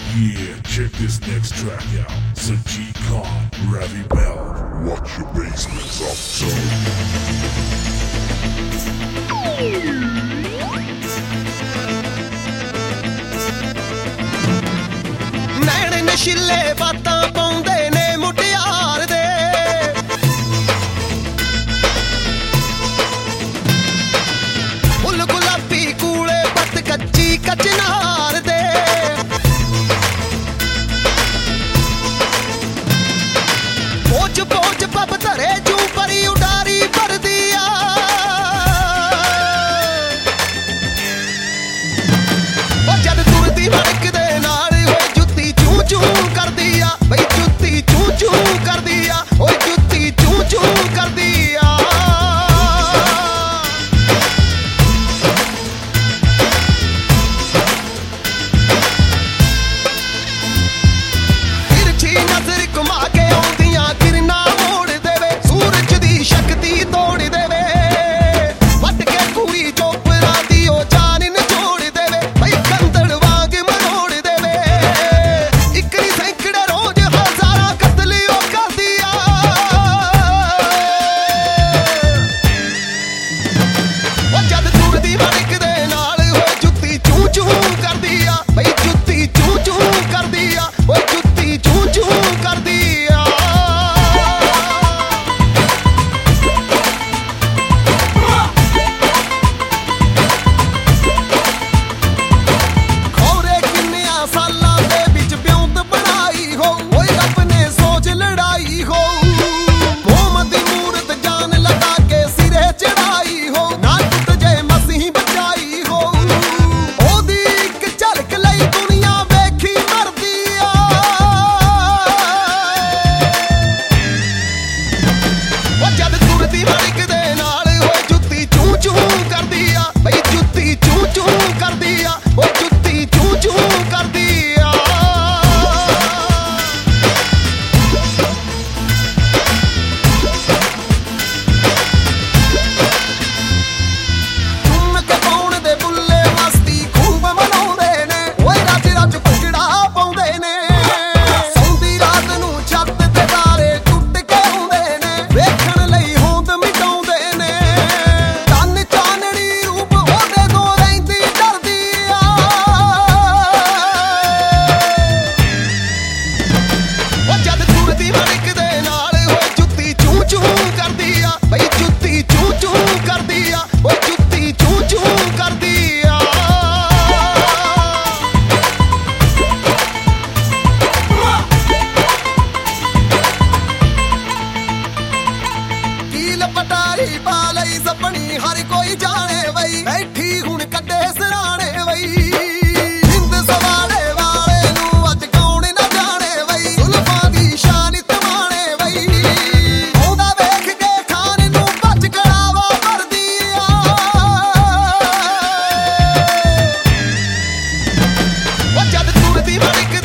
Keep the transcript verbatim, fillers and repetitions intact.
Yeah, check this next track out. Sajid Khan, Ravi Bell. Watch your basements up, son. ਨੈਣ ਨਸ਼ੀਲੇ ਬਾਤਾਂ ਪਾਉਂਦੇ ਨੇ ਮੁਟਿਆਰ ਦੇ ਫੁੱਲ ਗੁਲਾਬੀ ਕੂਲੇ ਪੱਤ ਕੱਚੀ ਕਚਨਾਰ ਦੇ ਪੋਚ ਪੋਚ ਪੱਬ ਧਰੇ ਜੂ ਪਰੀ ਉਡਾਰੀ ਭਰਦੀ ਆ ਉਹ ਜਦ ਤੁਰਦੀ ਵੜਕ ਦੇ ਨਾਲ ਚੂ ਕਰਦੀ ਆ ਬਈ ਜੁੱਤੀ ਚੂ ਚੂ ਕਰਦੀ ਆ ਓਏ ਜੁੱਤੀ ਚੂ ਚੂ ਕਰਦੀ ਆ ਤਿਰਛੀ ਨਜ਼ਰ ਘੁਮਾ ਕੇ ਆਉਂਦੀਆਂ ਕਿਰਨਾਂ ਮੋੜ ਦੇਵੇ ਸੂਰਜ ਦੀ ਸ਼ਕਤੀ ਤੋੜ ਦੇਵੇ ਵੱਟ ਕੇ ਪੂਰੀ ਚੋਪਰਾ ਦੀ ਉਹ ਜਾਨ ਨਿਚੋੜ ਦੇਵੇ ਬਈ ਕੰਦੜ ਵਾਂਗ ਮਰੋੜ ਦੇਵੇ ਹਰ ਕੋਈ ਜਾਣੇ ਬਈ ਬੈਠੀ ਹੁਣ ਕੱਢੇ ਸਰਾਣੇ ਬਈ ਜਿੰਦ ਸਵਾਲੇ ਵਾਲੇ ਨੂੰ ਅੱਜ ਕੌਣ ਨਾ ਜਾਣੇ ਬਈ ਜ਼ੁਲਫਾਂ ਦੀ ਸ਼ਾਨ ਤਮਾਣੇ ਬਈ ਆਉਂਦਾ ਵੇਖ ਕੇ ਖਾਨ ਨੂੰ ਭੱਜ ਕੜਾਵਾ ਭਰਦੀ ਆ ਉਹ ਜਦ ਤੁਰਦੀ ਵੜਕ